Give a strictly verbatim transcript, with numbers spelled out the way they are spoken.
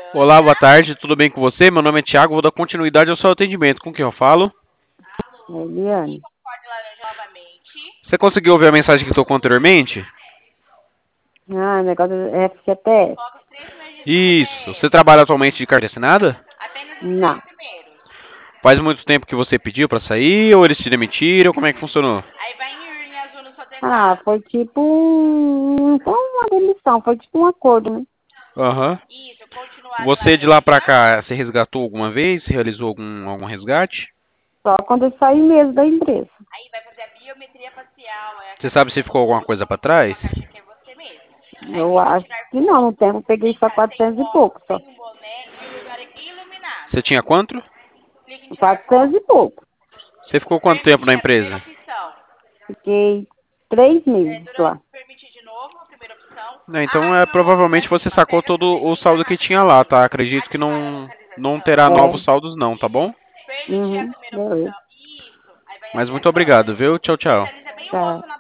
Olá, boa tarde, tudo bem com você? Meu nome é Thiago, vou dar continuidade ao seu atendimento. Com quem eu falo? Eliane. Você conseguiu ouvir a mensagem que tocou anteriormente? Ah, negócio do F G T S. Isso. Você trabalha atualmente de carteira assinada? Não. Faz muito tempo que você pediu pra sair ou eles te demitiram? Como é que funcionou? Ah, foi tipo um... Foi uma demissão, foi tipo um acordo, né? Aham. Você de lá pra cá, você resgatou alguma vez? Realizou algum, algum resgate? Só quando eu saí mesmo da empresa. Você sabe se ficou alguma coisa pra trás? Eu acho que não, no tempo eu peguei só quatrocentos e pouco, só. Você tinha quanto? Quatrocentos e pouco. Você ficou quanto tempo na empresa? Fiquei três meses lá. Né, então é provavelmente você sacou todo o saldo que tinha lá, tá? Acredito que não não terá novos É. saldos não, tá bom? Uhum. Beleza. Mas muito obrigado, viu? Tchau, tchau. Tá.